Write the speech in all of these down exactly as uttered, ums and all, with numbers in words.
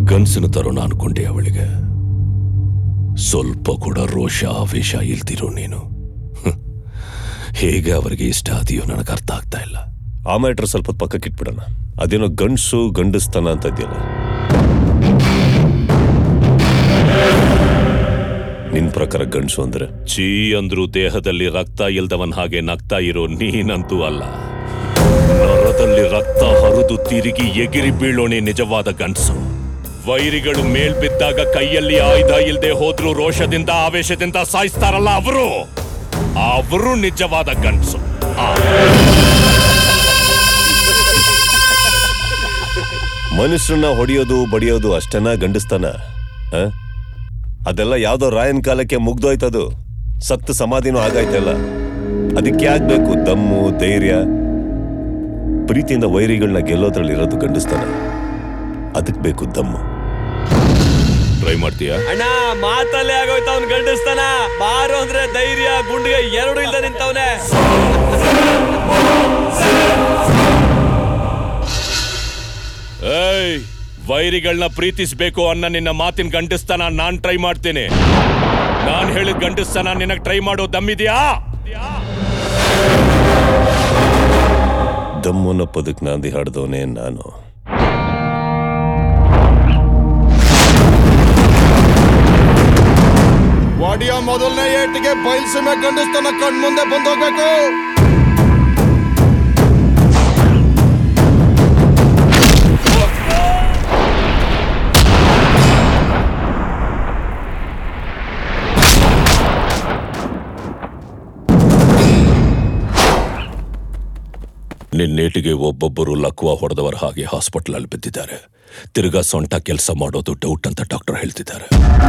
ಗನ್ಸಿನ ತರೋಣ ಅನ್ಕೊಂಡೆ ಅವಳಿಗೆ. ಸ್ವಲ್ಪ ಕೂಡ ರೋಷ ಆವೇಶ ಇಲ್ದಿರೋ ನೀನು ಹೇಗೆ ಅವರಿಗೆ ಇಷ್ಟ ಆದಿಯೋ ನನಗೆ ಅರ್ಥ ಆಗ್ತಾ ಇಲ್ಲ. ಆ ಮ್ಯಾಟ್ರ್ ಸ್ವಲ್ಪ ಪಕ್ಕಕ್ಕಿಟ್ಬಿಡೋಣ. ಅದೇನೋ ಗಂಡ್ಸು ಗಂಡಸ್ತನ ಅಂತ ಇದೆಯಲ್ಲ, ನಿನ್ ಪ್ರಕಾರ ಗಂಡ್ಸು ಅಂದ್ರೆ ಚೀ ಅಂದ್ರೂ ದೇಹದಲ್ಲಿ ರಕ್ತ ಇಲ್ದವನ್ ಹಾಗೆ ನಗ್ತಾ ಇರೋ ನೀನಂತೂ ಅಲ್ಲ. ನರದಲ್ಲಿ ರಕ್ತ ಹರಿದು ತಿರುಗಿ ಎಗಿರಿ ಬೀಳೋಣೆ ನಿಜವಾದ ಗಂಡ್ಸು. ವೈರಿಗಳು ಮೇಲ್ಬಿದ್ದಾಗ ಕೈಯಲ್ಲಿ ಆಯುಧ ಇಲ್ದೆ ಹೋದ್ರೂ ರೋಷದಿಂದ ಆವೇಶದಿಂದ ಸಾಯಿಸ್ತಾರಲ್ಲ ಅವರು ಅವರು ನಿಜವಾದ ಗಂಡ್ಸು. ಮನುಷ್ಯರನ್ನ ಹೊಡೆಯೋದು ಬಡಿಯೋದು ಅಷ್ಟೇನಾ ಗಂಡಸ್ತಾನ? ಅದೆಲ್ಲ ಯಾವ್ದೋ ರಾಯನ್ ಕಾಲಕ್ಕೆ ಮುಗ್ದೋಯ್ತದು. ಸತ್ತು ಸಮಾಧಿನೂ ಆಗಾಯ್ತಲ್ಲ. ಅದಕ್ಕೆ ಆಗ್ಬೇಕು ದಮ್ಮು ಧೈರ್ಯ. ಪ್ರೀತಿಯಿಂದ ವೈರಿಗಳನ್ನ ಗೆಲ್ಲೋದ್ರಲ್ಲಿ ಇರೋದು ಗಂಡಸ್ತಾನ. ಅದಕ್ಕೆ ಬೇಕು ದಮ್ಮು. ಟ್ರೈ ಮಾಡ್ತೀಯಾ? ಅಣ್ಣ ಮಾತಲ್ಲೇ ಆಗೋಯ್ತ ಅವ್ನ್ ಗಂಡಸ್ತಾನ. ಬಾರು ಅಂದ್ರೆ ಧೈರ್ಯ, ಗುಂಡಿಗೆ ಎರಡು ಇಲ್ದ ನಿಂತವನೆ. ಏಯ್, ವೈರಿಗಳನ್ನ ಪ್ರೀತಿಸ್ಬೇಕು ಅನ್ನೋ ನಿನ್ನ ಮಾತಿನ ಗಂಡಸ್ತಾನ ನಾನ್ ಟ್ರೈ ಮಾಡ್ತೇನೆ. ನಾನ್ ಹೇಳಿದ ಗಂಡಸ್ತಾನ ನಿನಗ್ ಟ್ರೈ ಮಾಡೋ ದಮ್ಮಿದ್ಯಾ? ದಮ್ಮನ ಪದಕ್ ನಾಂದಿ ಹಾಡ್ದವನೇ ನಾನು. ವಾಡಿಯ ಮೊದಲನೇ ಏಟಿಗೆ ಬಯಲ್ಸೀಮೆ ಗಂಡಸ್ತಾನ ಕಣ್ ಮುಂದೆ ಬಂದೋಗ್ಬೇಕು. ನಿನ್ನೇಟಿಗೆ ಒಬ್ಬೊಬ್ಬರು ಲಕ್ವಾ ಹೊಡೆದವರ ಹಾಗೆ ಹಾಸ್ಪಿಟಲ್ ಅಲ್ಲಿ ಬಿದ್ದಿದ್ದಾರೆ. ತಿರ್ಗಾ ಸೊಂಟ ಕೆಲಸ ಮಾಡೋದು ಡೌಟ್ ಅಂತ ಡಾಕ್ಟರ್ ಹೇಳ್ತಿದ್ದಾರೆ.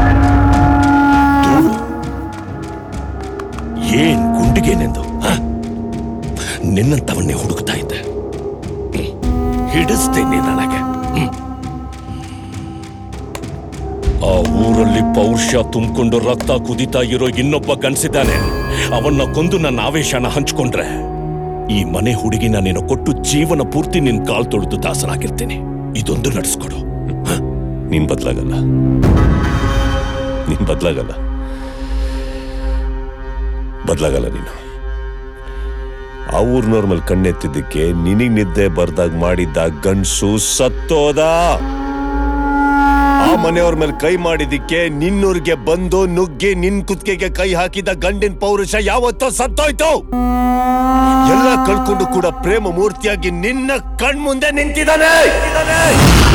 ಏನ್ ಗುಂಡಿಗೇನೆಂದು ನಿನ್ನಂತವನ್ನೇ ಹುಡುಕ್ತಾ ಇದ್ದೆ. ಹಿಡಿಸ್ತೇನೆ ನನಗೆ. ಆ ಊರಲ್ಲಿ ಪೌರುಷ ತುಂಬಿಕೊಂಡು ರಕ್ತ ಕುದಿತಾ ಇರೋ ಇನ್ನೊಬ್ಬ ಗನ್ಸಿದ್ದಾನೆ. ಅವನ್ನ ಕೊಂದು ನನ್ನ ಆವೇಶನ ಹಂಚ್ಕೊಂಡ್ರೆ ಈ ಮನೆ ಹುಡುಗಿನ ನೀನು ಕೊಟ್ಟು ಜೀವನ ಪೂರ್ತಿ ನಿನ್ ಕಾಲ್ ತೊಳೆದು ದಾಸನಾಗಿರ್ತೇನೆ. ಇದೊಂದು ನಡೆಸ್ಕೊಡು. ನೀನ್ ಬದ್ಲಾಗಲ್ಲ, ನೀನ್ ಬದ್ಲಾಗಲ್ಲ, ಬದ್ಲಾಗಲ್ಲ ನೀನು. ಆ ಊರ್ನವ್ರ ಮೇಲೆ ಕಣ್ಣೆತ್ತಿದ್ದಕ್ಕೆ ನಿನಗ್ ನಿದ್ದೆ ಬರ್ದಾಗ ಮಾಡಿದ್ದ ಗಂಡ್ಸು ಸತ್ತೋದ. ಆ ಮನೆಯವ್ರ ಮೇಲೆ ಕೈ ಮಾಡಿದಿಕ್ಕೆ ನಿನ್ನೂರ್ಗೆ ಬಂದು ನುಗ್ಗಿ ನಿನ್ ಕುತ್ತಿಗೆಗೆ ಕೈ ಹಾಕಿದ ಗಂಡಿನ ಪೌರುಷ ಯಾವತ್ತೋ ಸತ್ತೋಯ್ತು. ಎಲ್ಲ ಕಳ್ಕೊಂಡು ಕೂಡ ಪ್ರೇಮ ಮೂರ್ತಿಯಾಗಿ ನಿನ್ನ ಕಣ್ಮುಂದೆ ನಿಂತಿದ್ದಾನೆ.